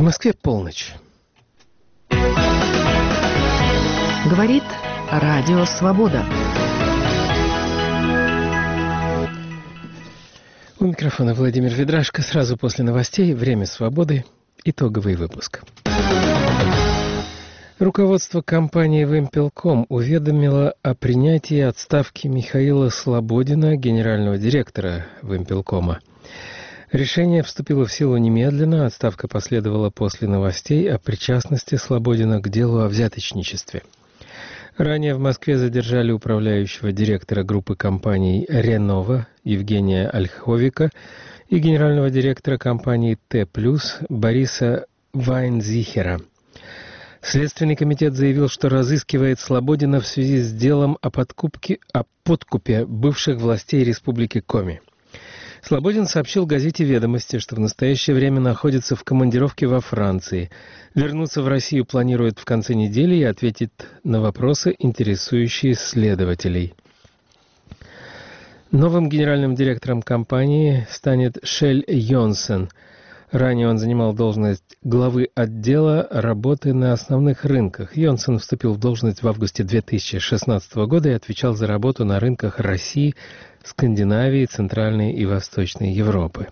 Москве полночь. Говорит Радио Свобода. У микрофона Владимир Ведрашко. Сразу после новостей «Время свободы». Итоговый выпуск. Руководство компании «Вимпелком» уведомило о принятии отставки Михаила Слободина, генерального директора «Вимпелкома». Решение вступило в силу немедленно, отставка последовала после новостей о причастности Слободина к делу о взяточничестве. Ранее в Москве задержали управляющего директора группы компаний «Ренова» Евгения Ольховика и генерального директора компании «Т+» Бориса Вайнзихера. Следственный комитет заявил, что разыскивает Слободина в связи с делом о подкупе бывших властей Республики Коми. Слободин сообщил газете «Ведомости», что в настоящее время находится в командировке во Франции. Вернуться в Россию планирует в конце недели и ответит на вопросы, интересующие следователей. Новым генеральным директором компании станет Шель Йонсен. Ранее он занимал должность главы отдела работы на основных рынках. Йонсен вступил в должность в августе 2016 года и отвечал за работу на рынках России, Скандинавии, Центральной и Восточной Европы.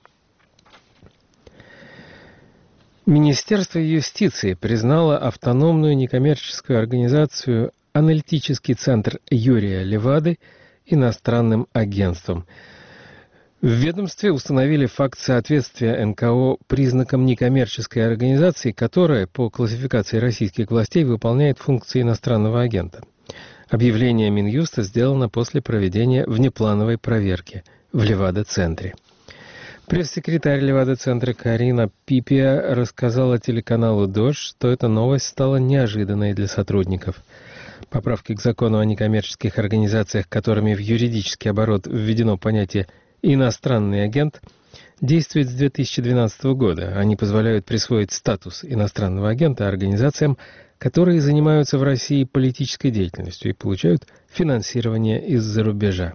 Министерство юстиции признало автономную некоммерческую организацию «Аналитический центр Юрия Левады» иностранным агентством. В ведомстве установили факт соответствия НКО признакам некоммерческой организации, которая, по классификации российских властей, выполняет функции иностранного агента. Объявление Минюста сделано после проведения внеплановой проверки в Левада-центре. Пресс-секретарь Левада-центра Карина Пипия рассказала телеканалу «Дождь», что эта новость стала неожиданной для сотрудников. Поправки к закону о некоммерческих организациях, которыми в юридический оборот введено понятие «иностранный агент», действует с 2012 года. Они позволяют присвоить статус иностранного агента организациям, которые занимаются в России политической деятельностью и получают финансирование из-за рубежа.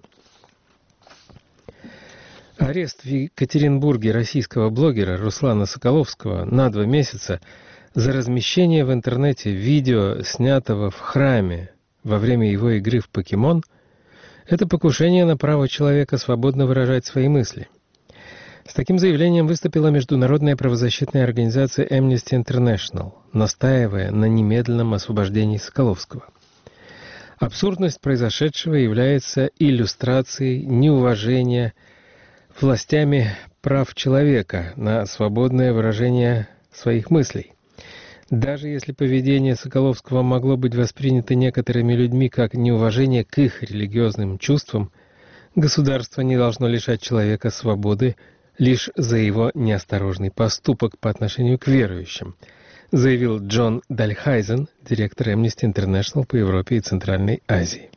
Арест в Екатеринбурге российского блогера Руслана Соколовского на 2 месяца за размещение в интернете видео, снятого в храме во время его игры в «Покемон», это покушение на право человека свободно выражать свои мысли. С таким заявлением выступила международная правозащитная организация Amnesty International, настаивая на немедленном освобождении Соколовского. Абсурдность произошедшего является иллюстрацией неуважения властями прав человека на свободное выражение своих мыслей. Даже если поведение Соколовского могло быть воспринято некоторыми людьми как неуважение к их религиозным чувствам, государство не должно лишать человека свободы лишь за его неосторожный поступок по отношению к верующим, заявил Джон Дальхайзен, директор Amnesty International по Европе и Центральной Азии.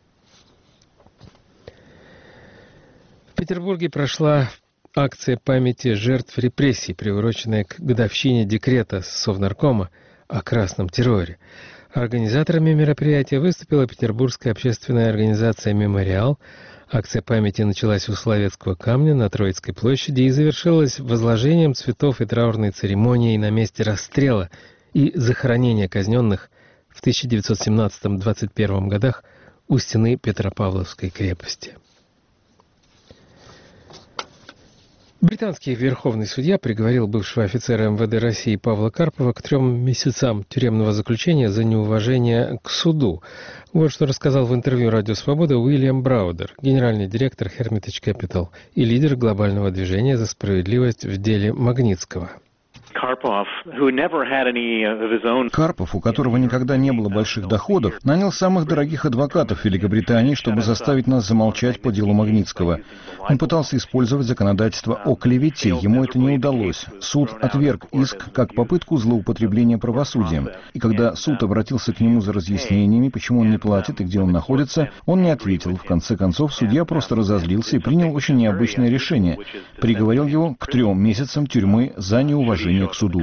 В Петербурге прошла акция памяти жертв репрессий, приуроченная к годовщине декрета Совнаркома о красном терроре. Организаторами мероприятия выступила петербургская общественная организация «Мемориал». Акция памяти началась у Соловецкого камня на Троицкой площади и завершилась возложением цветов и траурной церемонией на месте расстрела и захоронения казненных в 1917-21 годах у стены Петропавловской крепости. Британский верховный судья приговорил бывшего офицера МВД России Павла Карпова к 3 месяцам тюремного заключения за неуважение к суду. Вот что рассказал в интервью «Радио Свобода» Уильям Браудер, генеральный директор Hermitage Capital и лидер глобального движения за справедливость в деле Магнитского. Карпов, у которого никогда не было больших доходов, нанял самых дорогих адвокатов Великобритании, чтобы заставить нас замолчать по делу Магнитского. Он пытался использовать законодательство о клевете, ему это не удалось. Суд отверг иск как попытку злоупотребления правосудием. И когда суд обратился к нему за разъяснениями, почему он не платит и где он находится, он не ответил. В конце концов, судья просто разозлился и принял очень необычное решение. Приговорил его к 3 месяцам тюрьмы за неуважение к суду.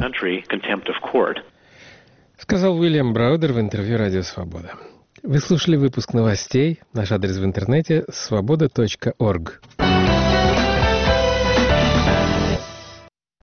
Сказал Уильям Браудер в интервью «Радио Свобода». Вы слушали выпуск новостей. Наш адрес в интернете – svoboda.org.